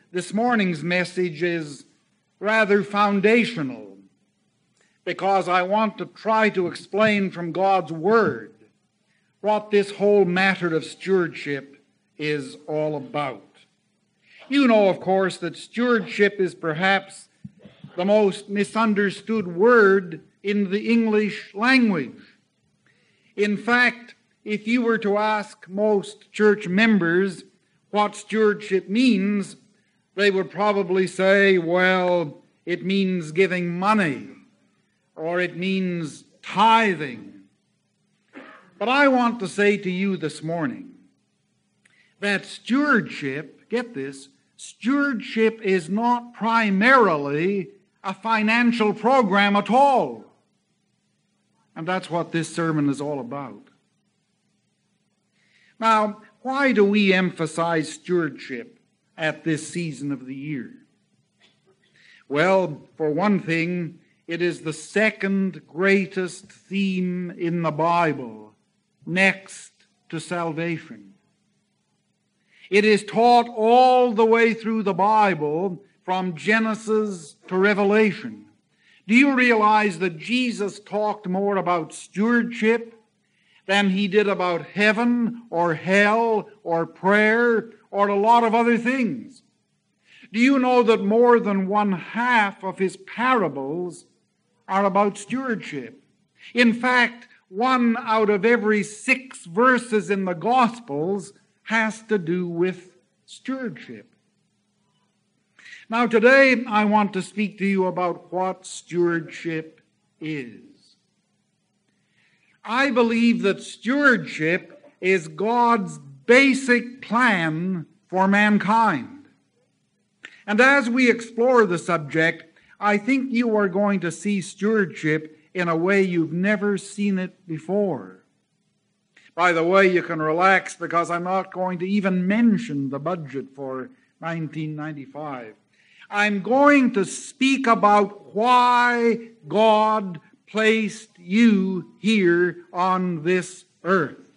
this morning's message is rather foundational, because I want to try to explain from God's Word what this whole matter of stewardship is all about. You know, of course, that stewardship is perhaps the most misunderstood word in the English language. In fact, if you were to ask most church members what stewardship means, they would probably say, well, it means giving money, or it means tithing. But I want to say to you this morning that stewardship, get this, stewardship is not primarily a financial program at all. And that's what this sermon is all about. Now, why do we emphasize stewardship at this season of the year? Well, for one thing, it is the second greatest theme in the Bible, next to salvation. It is taught all the way through the Bible, from Genesis to Revelation. Do you realize that Jesus talked more about stewardship than he did about heaven or hell or prayer or a lot of other things? Do you know that more than 1/2 of his parables are about stewardship? In fact, 1 out of every 6 verses in the Gospels has to do with stewardship. Now today I want to speak to you about what stewardship is. I believe that stewardship is God's basic plan for mankind. And as we explore the subject, I think you are going to see stewardship in a way you've never seen it before. By the way, you can relax because I'm not going to even mention the budget for 1995. I'm going to speak about why God placed you here on this earth.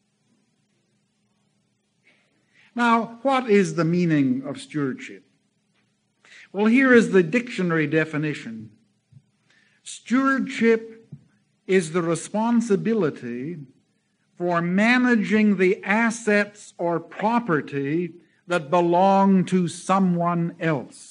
Now, what is the meaning of stewardship? Well, here is the dictionary definition. Stewardship is the responsibility for managing the assets or property that belong to someone else.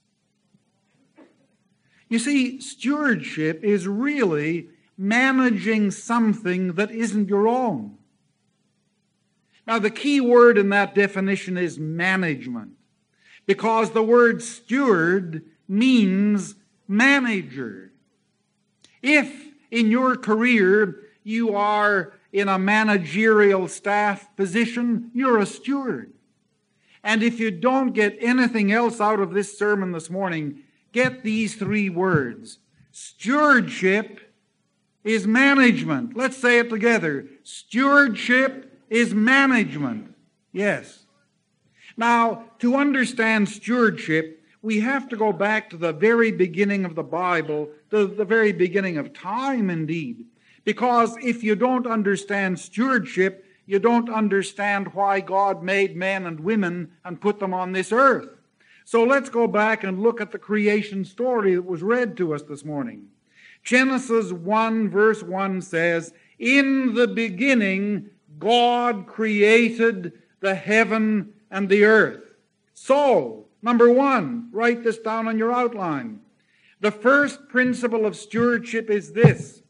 You see, stewardship is really managing something that isn't your own. Now, the key word in that definition is management, because the word steward means manager. If in your career you are in a managerial staff position, you're a steward. And if you don't get anything else out of this sermon this morning, get these 3 words. Stewardship is management. Let's say it together. Stewardship is management. Yes. Now, to understand stewardship, we have to go back to the very beginning of the Bible, to the very beginning of time indeed. Because if you don't understand stewardship, you don't understand why God made men and women and put them on this earth. So let's go back and look at the creation story that was read to us this morning. Genesis 1 verse 1 says, "In the beginning God created the heaven and the earth." So, number 1, write this down on your outline. The first principle of stewardship is this: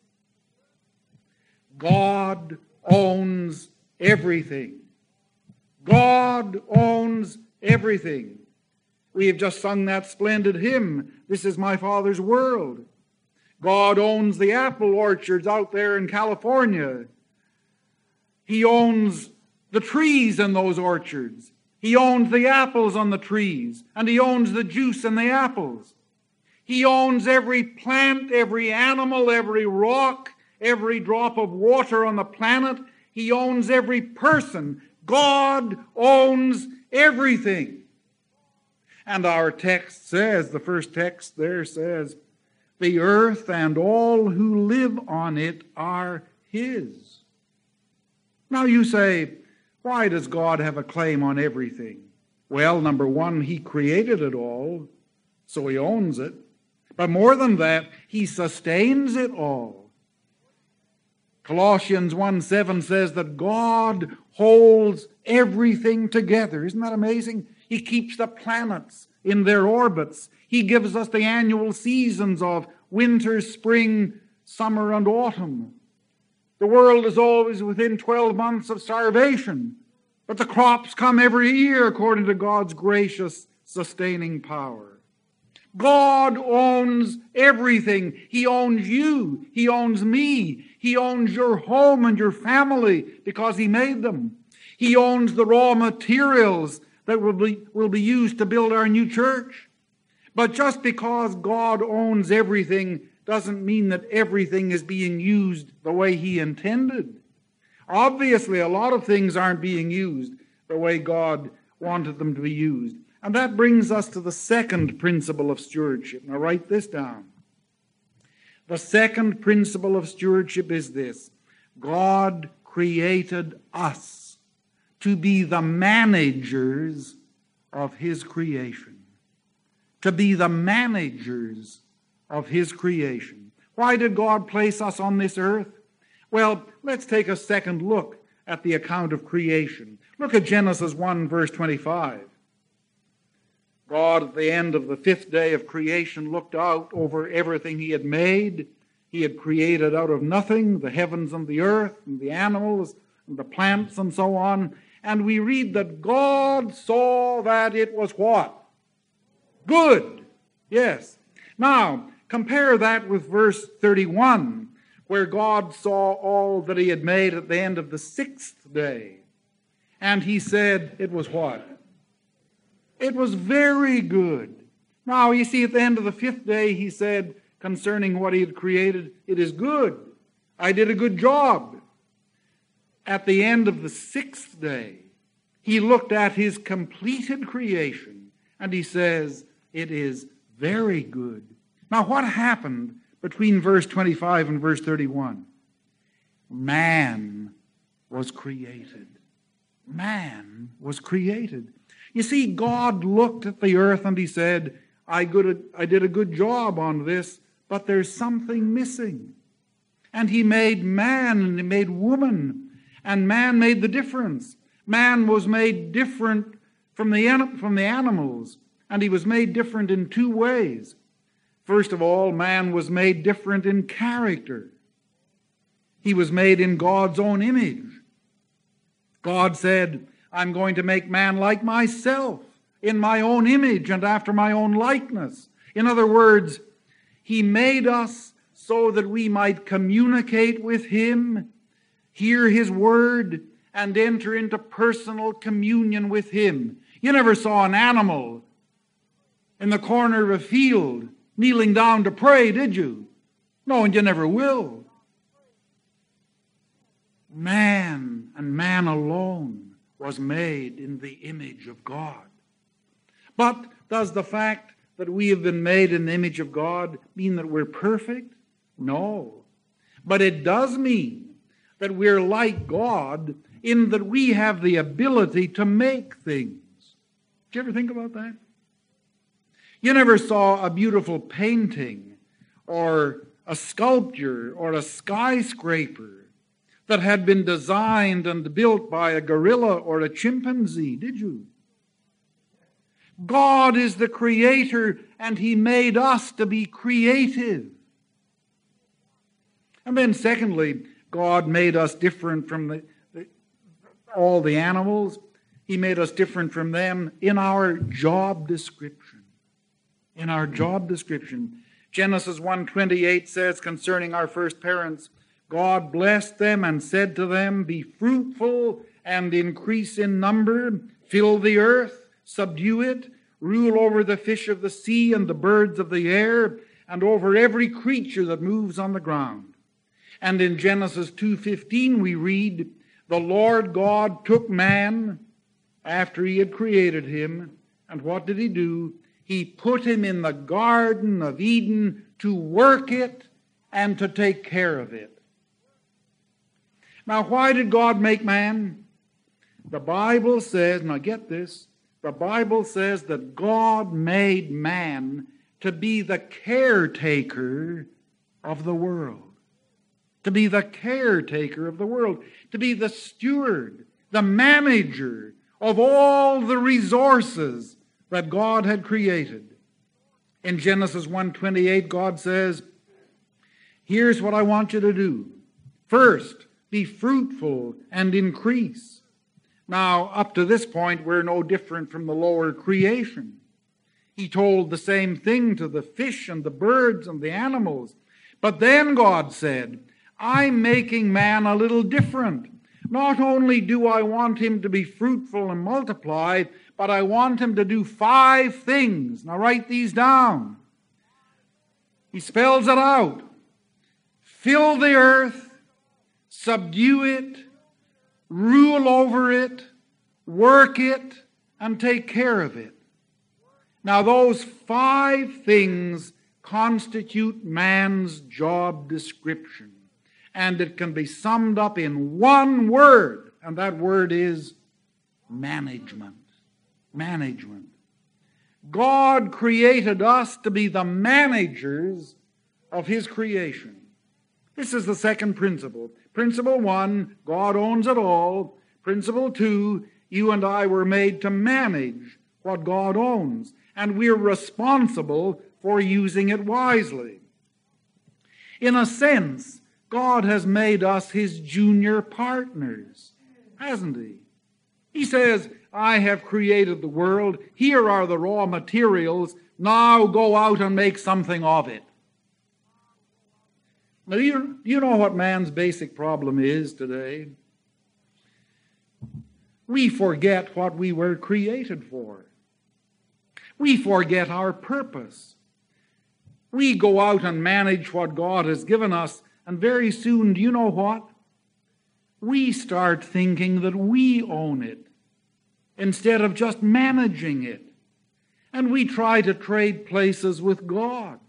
God owns everything. God owns everything. We have just sung that splendid hymn, "This is my Father's world." God owns the apple orchards out there in California. He owns the trees in those orchards. He owns the apples on the trees, and He owns the juice in the apples. He owns every plant, every animal, every rock, every drop of water on the planet. He owns every person. God owns everything. And our text says, the first text there says, "The earth and all who live on it are His." Now you say, why does God have a claim on everything? Well, number one, he created it all, so he owns it. But more than that, he sustains it all. Colossians 1:7 says that God holds everything together. Isn't that amazing? He keeps the planets in their orbits. He gives us the annual seasons of winter, spring, summer, and autumn. The world is always within 12 months of starvation, but the crops come every year according to God's gracious, sustaining power. God owns everything. He owns you. He owns me. He owns your home and your family because he made them. He owns the raw materials that will be used to build our new church. But just because God owns everything doesn't mean that everything is being used the way he intended. Obviously, a lot of things aren't being used the way God wanted them to be used. And that brings us to the second principle of stewardship. Now write this down. The second principle of stewardship is this: God created us to be the managers of his creation. To be the managers of his creation. Why did God place us on this earth? Well, let's take a second look at the account of creation. Look at Genesis 1, verse 25. God, at the end of the fifth day of creation, looked out over everything he had made. He had created out of nothing the heavens and the earth and the animals and the plants and so on. And we read that God saw that it was what? Good. Yes. Now, compare that with verse 31, where God saw all that he had made at the end of the sixth day. And he said, it was what? It was very good. Now, you see, at the end of the fifth day, he said, concerning what he had created, it is good. I did a good job. At the end of the sixth day, he looked at his completed creation, and he says, it is very good. Now, what happened between verse 25 and verse 31? Man was created. Man was created. You see, God looked at the earth and he said, I did a good job on this, but there's something missing. And he made man and he made woman, and man made the difference. Man was made different from the animals, and he was made different in two ways. First of all, man was made different in character. He was made in God's own image. God said, I'm going to make man like myself, in my own image and after my own likeness. In other words, he made us so that we might communicate with him, hear his word, and enter into personal communion with him. You never saw an animal in the corner of a field kneeling down to pray, did you? No, and you never will. Man, and man alone, was made in the image of God. But does the fact that we have been made in the image of God mean that we're perfect? No. But it does mean that we're like God in that we have the ability to make things. Did you ever think about that? You never saw a beautiful painting or a sculpture or a skyscraper that had been designed and built by a gorilla or a chimpanzee, did you? God is the creator, and he made us to be creative. And then secondly, God made us different from all the animals. He made us different from them in our job description. In our job description. Genesis 1:28 says concerning our first parents, God blessed them and said to them, be fruitful and increase in number, fill the earth, subdue it, rule over the fish of the sea and the birds of the air, and over every creature that moves on the ground. And in Genesis 2:15 we read, the Lord God took man after he had created him, and what did he do? He put him in the Garden of Eden to work it and to take care of it. Now, why did God make man? The Bible says, now get this, The Bible says that God made man to be the caretaker of the world. To be the caretaker of the world. To be the steward, the manager of all the resources that God had created. In Genesis 1:28, God says, here's what I want you to do. First, be fruitful and increase. Now, up to this point, we're no different from the lower creation. He told the same thing to the fish and the birds and the animals. But then God said, I'm making man a little different. Not only do I want him to be fruitful and multiply, but I want him to do 5 things. Now write these down. He spells it out. Fill the earth, subdue it, rule over it, work it, and take care of it. Now those 5 things constitute man's job description. And it can be summed up in one word, and that word is management. Management. God created us to be the managers of His creation. This is the second principle. Principle 1, God owns it all. Principle 2, you and I were made to manage what God owns, and we're responsible for using it wisely. In a sense, God has made us His junior partners, hasn't He? He says, I have created the world. Here are the raw materials. Now go out and make something of it. Now, do you know what man's basic problem is today? We forget what we were created for. We forget our purpose. We go out and manage what God has given us, and very soon, do you know what? We start thinking that we own it instead of just managing it. And we try to trade places with God.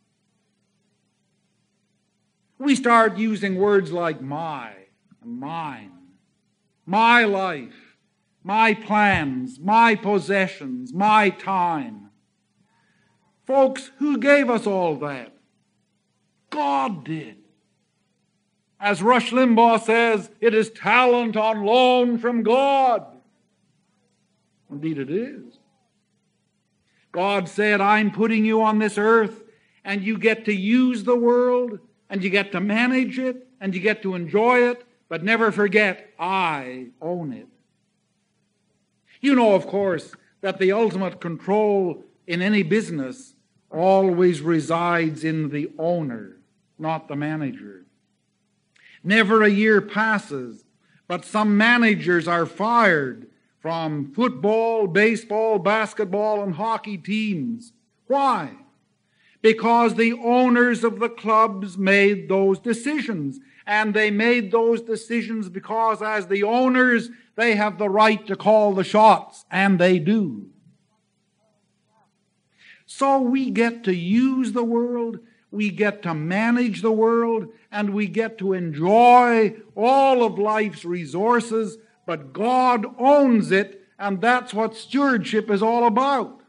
We start using words like my and mine, my life, my plans, my possessions, my time. Folks, who gave us all that? God did. As Rush Limbaugh says, it is talent on loan from God. Indeed it is. God said, I'm putting you on this earth, and you get to use the world, and you get to manage it, and you get to enjoy it, but never forget, I own it. You know, of course, that the ultimate control in any business always resides in the owner, not the manager. Never a year passes, but some managers are fired from football, baseball, basketball, and hockey teams. Why? Because the owners of the clubs made those decisions. And they made those decisions because as the owners, they have the right to call the shots. And they do. So we get to use the world, we get to manage the world, and we get to enjoy all of life's resources, but God owns it, and that's what stewardship is all about.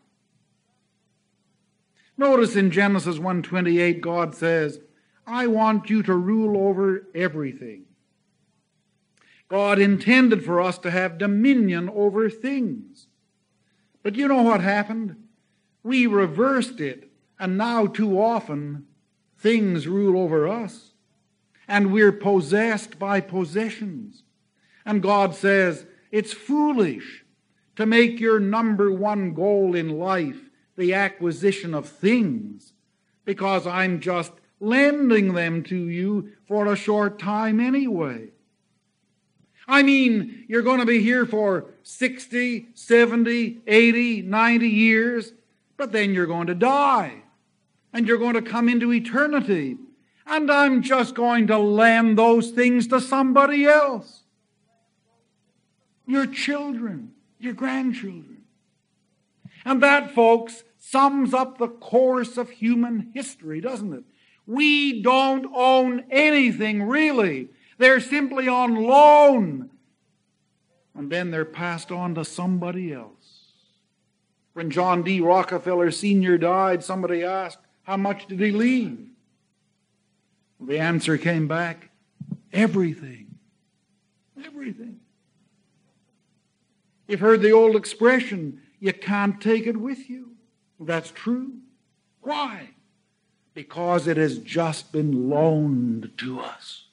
Notice in Genesis 1:28, God says, I want you to rule over everything. God intended for us to have dominion over things. But you know what happened? We reversed it, and now too often things rule over us, and we're possessed by possessions. And God says, it's foolish to make your number one goal in life the acquisition of things, because I'm just lending them to you for a short time anyway. I mean, you're going to be here for 60, 70, 80, 90 years, but then you're going to die, and you're going to come into eternity, and I'm just going to lend those things to somebody else. Your children, your grandchildren. And that, folks, sums up the course of human history, doesn't it? We don't own anything, really. They're simply on loan. And then they're passed on to somebody else. When John D. Rockefeller Sr. died, somebody asked, how much did he leave? The answer came back, everything. Everything. You've heard the old expression, you can't take it with you. That's true. Why? Because it has just been loaned to us.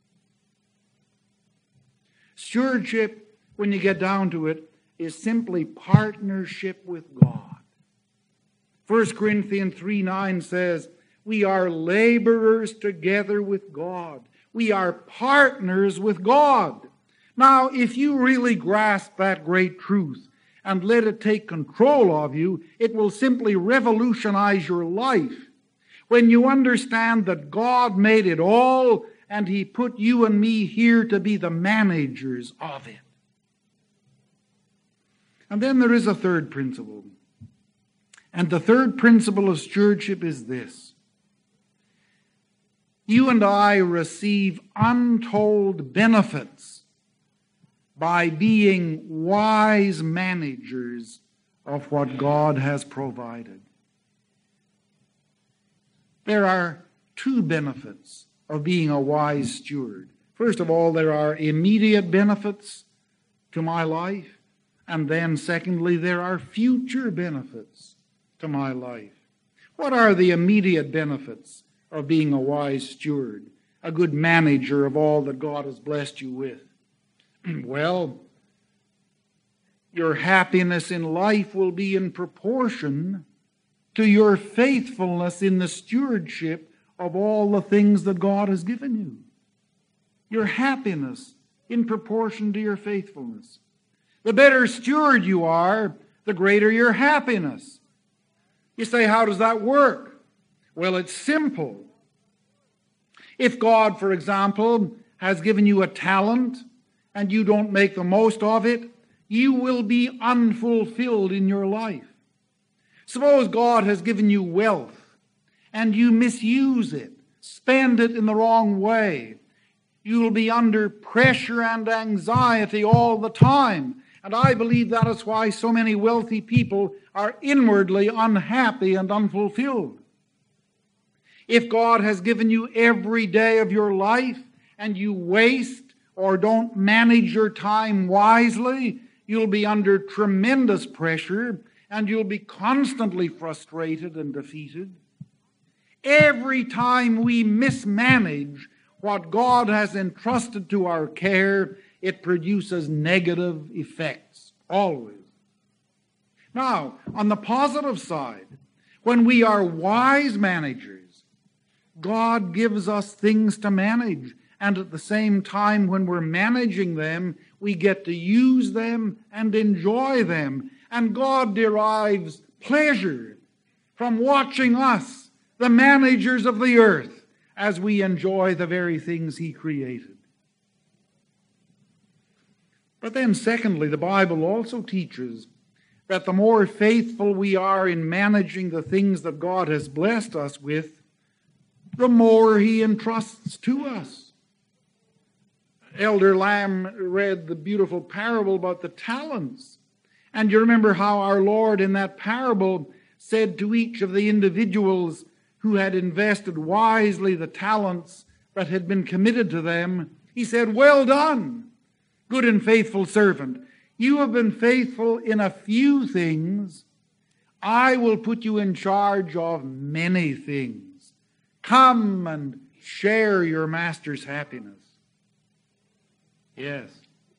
Stewardship, when you get down to it, is simply partnership with God. 1 Corinthians 3:9 says, we are laborers together with God. We are partners with God. Now, if you really grasp that great truth and let it take control of you, it will simply revolutionize your life. When you understand that God made it all and He put you and me here to be the managers of it. And then there is a third principle. And the third principle of stewardship is this. You and I receive untold benefits by being wise managers of what God has provided. There are two benefits of being a wise steward. First of all, there are immediate benefits to my life, and then secondly, there are future benefits to my life. What are the immediate benefits of being a wise steward, a good manager of all that God has blessed you with? Well, your happiness in life will be in proportion to your faithfulness in the stewardship of all the things that God has given you. Your happiness in proportion to your faithfulness. The better steward you are, the greater your happiness. You say, how does that work? Well, it's simple. If God, for example, has given you a talent and you don't make the most of it, you will be unfulfilled in your life. Suppose God has given you wealth and you misuse it, spend it in the wrong way. You will be under pressure and anxiety all the time. And I believe that is why so many wealthy people are inwardly unhappy and unfulfilled. If God has given you every day of your life and you waste or don't manage your time wisely, you'll be under tremendous pressure and you'll be constantly frustrated and defeated. Every time we mismanage what God has entrusted to our care, it produces negative effects, always. Now, on the positive side, when we are wise managers, God gives us things to manage. And at the same time, when we're managing them, we get to use them and enjoy them. And God derives pleasure from watching us, the managers of the earth, as we enjoy the very things He created. But then secondly, the Bible also teaches that the more faithful we are in managing the things that God has blessed us with, the more He entrusts to us. Elder Lamb read the beautiful parable about the talents. And you remember how our Lord in that parable said to each of the individuals who had invested wisely the talents that had been committed to them, He said, "Well done, good and faithful servant. You have been faithful in a few things. I will put you in charge of many things. Come and share your master's happiness." Yes.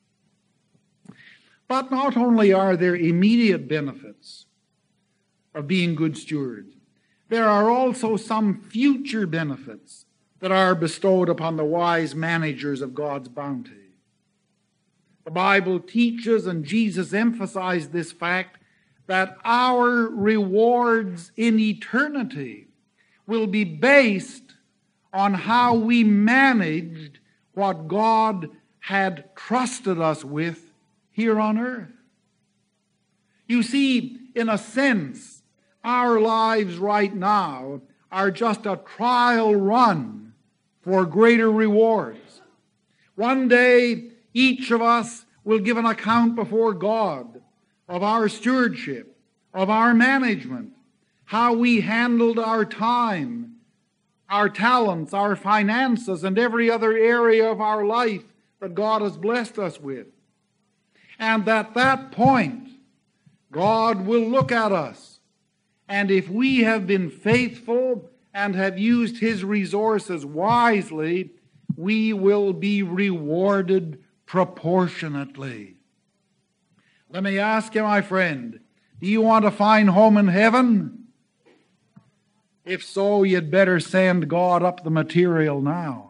But not only are there immediate benefits of being good stewards, there are also some future benefits that are bestowed upon the wise managers of God's bounty. The Bible teaches, and Jesus emphasized this fact, that our rewards in eternity will be based on how we managed what God had trusted us with here on earth. You see, in a sense, our lives right now are just a trial run for greater rewards. One day, each of us will give an account before God of our stewardship, of our management, how we handled our time, our talents, our finances, and every other area of our life that God has blessed us with. And at that point, God will look at us. And if we have been faithful and have used His resources wisely, we will be rewarded proportionately. Let me ask you, my friend, do you want a fine home in heaven? If so, you'd better send God up the material now.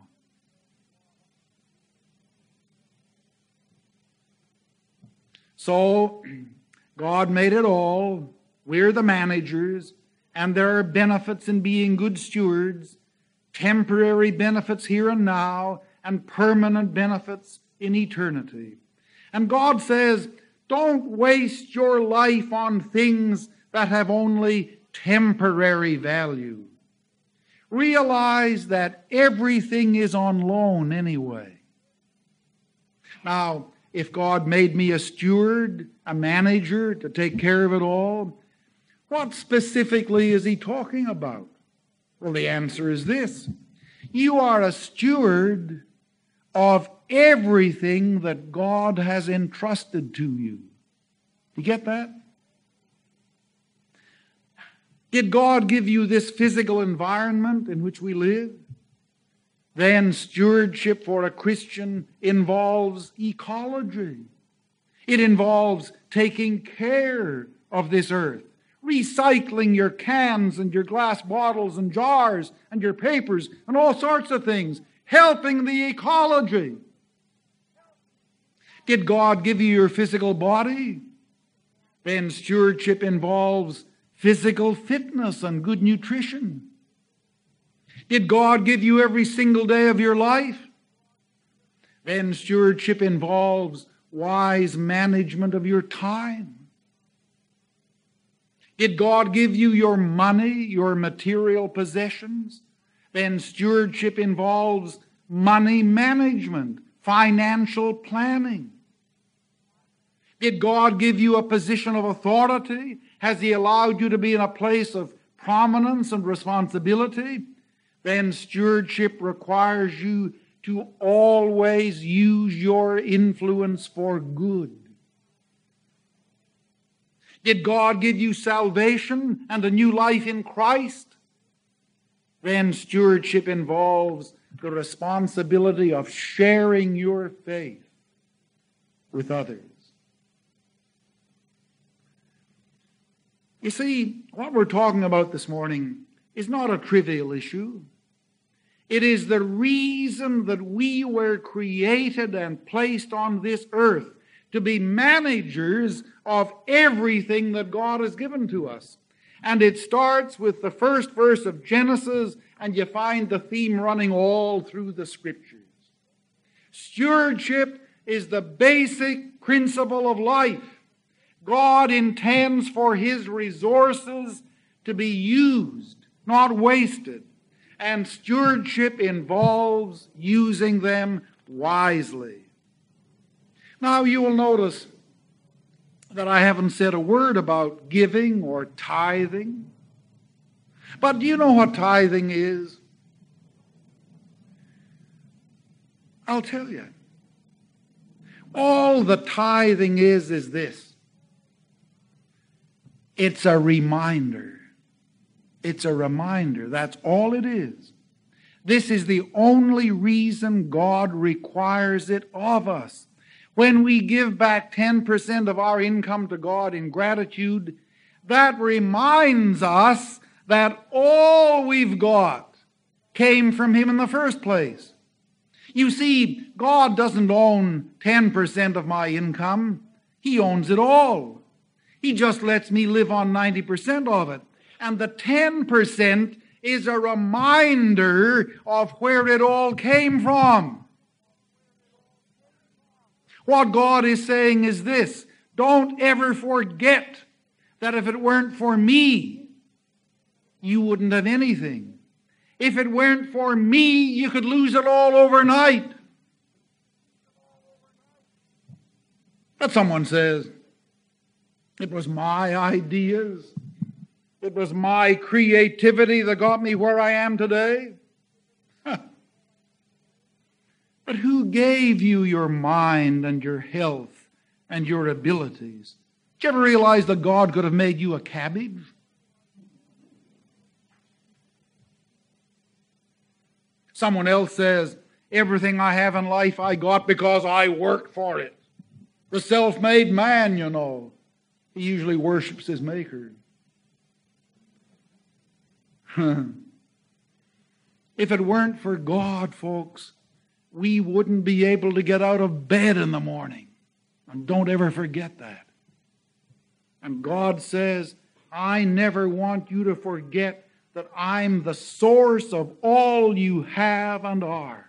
So, God made it all. We're the managers, and there are benefits in being good stewards, temporary benefits here and now, and permanent benefits in eternity. And God says, don't waste your life on things that have only temporary value. Realize that everything is on loan anyway. Now, if God made me a steward, a manager, to take care of it all, what specifically is He talking about? Well, the answer is this. You are a steward of everything that God has entrusted to you. You get that? Did God give you this physical environment in which we live? Then stewardship for a Christian involves ecology. It involves taking care of this earth, recycling your cans and your glass bottles and jars and your papers and all sorts of things, helping the ecology. Did God give you your physical body? Then stewardship involves physical fitness and good nutrition. Did God give you every single day of your life? Then stewardship involves wise management of your time. Did God give you your money, your material possessions? Then stewardship involves money management, financial planning. Did God give you a position of authority? Has He allowed you to be in a place of prominence and responsibility? Then stewardship requires you to always use your influence for good. Did God give you salvation and a new life in Christ? Then stewardship involves the responsibility of sharing your faith with others. You see, what we're talking about this morning is not a trivial issue. It is the reason that we were created and placed on this earth to be managers of everything that God has given to us. And it starts with the first verse of Genesis, and you find the theme running all through the Scriptures. Stewardship is the basic principle of life. God intends for His resources to be used, not wasted. And stewardship involves using them wisely. Now you will notice that I haven't said a word about giving or tithing. But do you know what tithing is? I'll tell you. All the tithing is this. It's a reminder. It's a reminder. That's all it is. This is the only reason God requires it of us. When we give back 10% of our income to God in gratitude, that reminds us that all we've got came from Him in the first place. You see, God doesn't own 10% of my income. He owns it all. He just lets me live on 90% of it. And the 10% is a reminder of where it all came from. What God is saying is this: don't ever forget that if it weren't for me, you wouldn't have anything. If it weren't for me, you could lose it all overnight. But someone says, It was my ideas. It was my creativity that got me where I am today. But who gave you your mind and your health and your abilities? Did you ever realize that God could have made you a cabbage? Someone else says, everything I have in life I got because I worked for it. The self-made man, you know. He usually worships his maker. If it weren't for God, folks, we wouldn't be able to get out of bed in the morning. And don't ever forget that. And God says, I never want you to forget that I'm the source of all you have and are.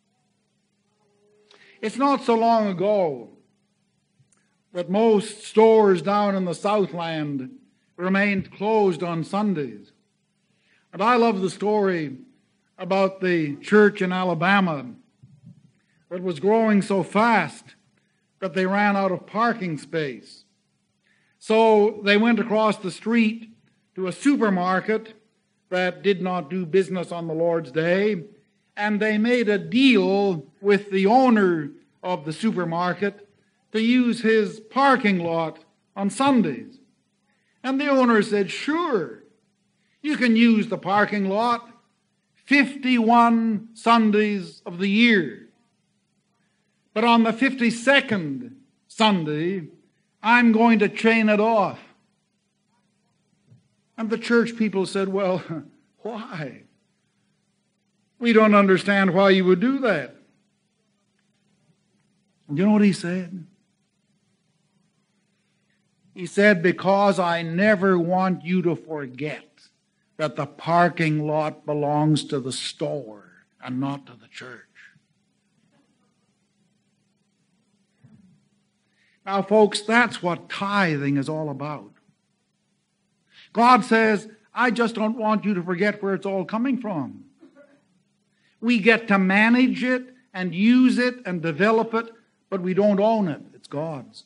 It's not so long ago that most stores down in the Southland remained closed on Sundays. And I love the story about the church in Alabama that was growing so fast that they ran out of parking space. So they went across the street to a supermarket that did not do business on the Lord's Day, and they made a deal with the owner of the supermarket to use his parking lot on Sundays. And the owner said, sure, you can use the parking lot 51 Sundays of the year. But on the 52nd Sunday, I'm going to chain it off. And the church people said, well, why? We don't understand why you would do that. And you know what he said? He said, because I never want you to forget that the parking lot belongs to the store and not to the church. Now, folks, that's what tithing is all about. God says, I just don't want you to forget where it's all coming from. We get to manage it and use it and develop it, but we don't own it. It's God's.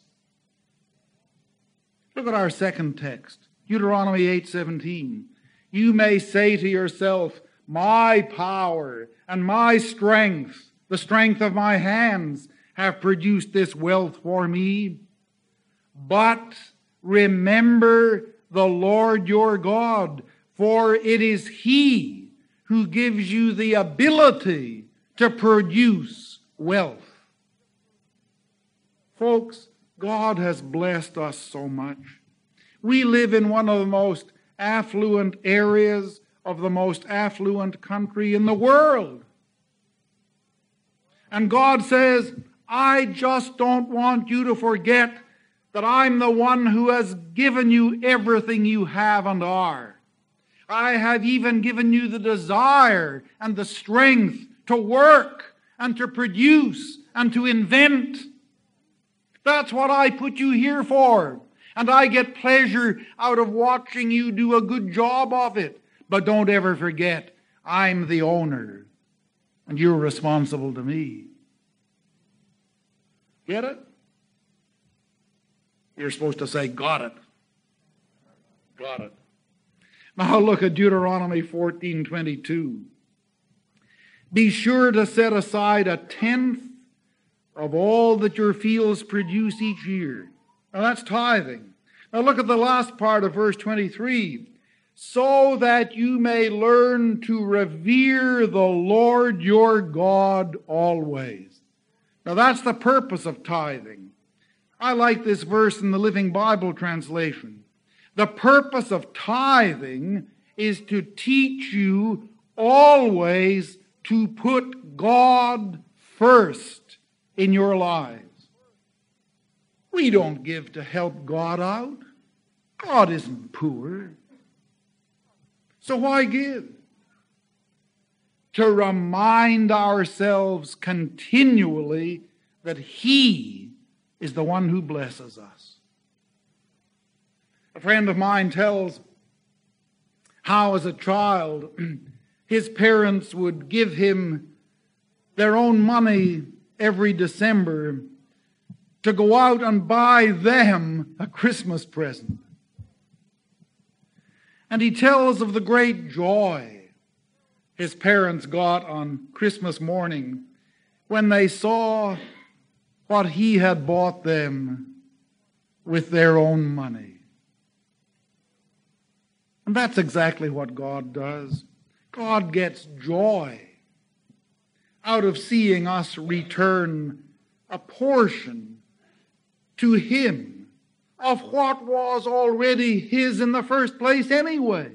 Look at our second text, Deuteronomy 8:17. You may say to yourself, my power and my strength, the strength of my hands, have produced this wealth for me. But remember the Lord your God, for it is He who gives you the ability to produce wealth. Folks, God has blessed us so much. We live in one of the most affluent areas of the most affluent country in the world. And God says, I just don't want you to forget that I'm the one who has given you everything you have and are. I have even given you the desire and the strength to work and to produce and to invent. That's what I put you here for. And I get pleasure out of watching you do a good job of it. But don't ever forget, I'm the owner, and you're responsible to me. Get it? You're supposed to say, got it. Got it. Now look at Deuteronomy 14:22. Be sure to set aside 1/10 of all that your fields produce each year. Now that's tithing. Now look at the last part of verse 23. So that you may learn to revere the Lord your God always. Now that's the purpose of tithing. I like this verse in the Living Bible translation. The purpose of tithing is to teach you always to put God first in your lives. We don't give to help God out. God isn't poor. So why give? To remind ourselves continually that He is the one who blesses us. A friend of mine tells how as a child his parents would give him their own money every December to go out and buy them a Christmas present. And he tells of the great joy his parents got on Christmas morning when they saw what he had bought them with their own money. And that's exactly what God does. God gets joy out of seeing us return a portion to him of what was already his in the first place anyway.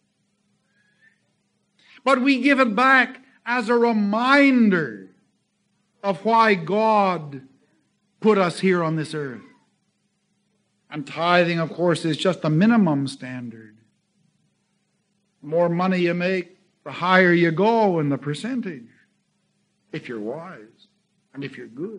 But we give it back as a reminder of why God put us here on this earth. And tithing, of course, is just the minimum standard. The more money you make, the higher you go in the percentage, if you're wise and if you're good.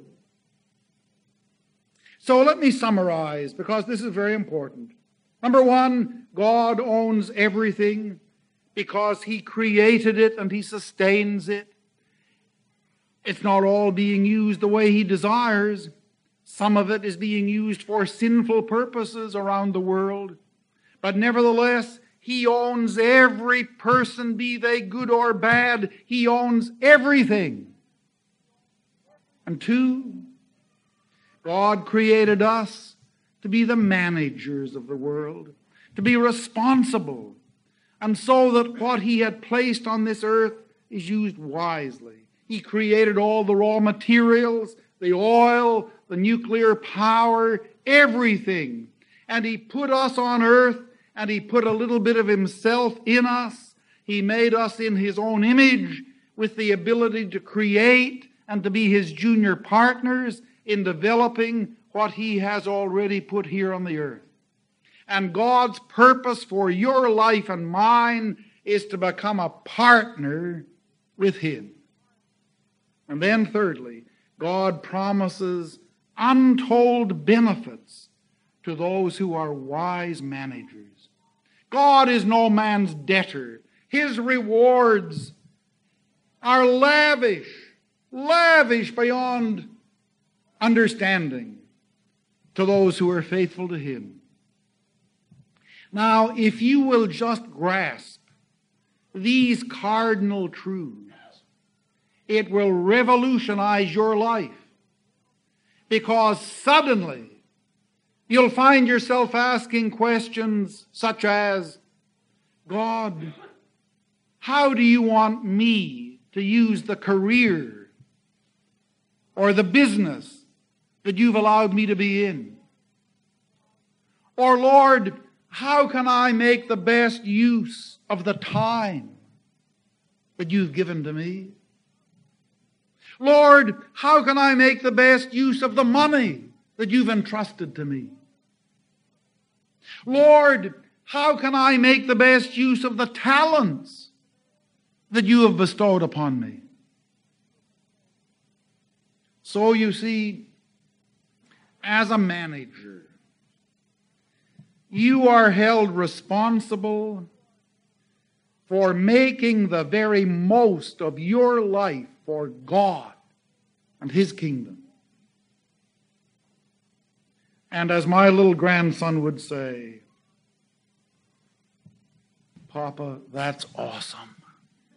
So let me summarize, because this is very important. Number one, God owns everything because he created it and he sustains it. It's not all being used the way he desires. Some of it is being used for sinful purposes around the world. But nevertheless, he owns every person, be they good or bad. He owns everything. And two, God created us to be the managers of the world, to be responsible, and so that what he had placed on this earth is used wisely. He created all the raw materials, the oil, the nuclear power, everything. And he put us on earth, and he put a little bit of himself in us. He made us in his own image with the ability to create and to be his junior partners in developing what he has already put here on the earth. And God's purpose for your life and mine is to become a partner with him. And then thirdly, God promises untold benefits to those who are wise managers. God is no man's debtor. His rewards are lavish beyond understanding to those who are faithful to him. Now, if you will just grasp these cardinal truths, it will revolutionize your life, because suddenly you'll find yourself asking questions such as, God, how do you want me to use the career or the business that you've allowed me to be in? Or, Lord, how can I make the best use of the time that you've given to me? Lord, how can I make the best use of the money that you've entrusted to me? Lord, how can I make the best use of the talents that you have bestowed upon me? So you see, as a manager, you are held responsible for making the very most of your life for God and his kingdom. And as my little grandson would say, Papa, that's awesome.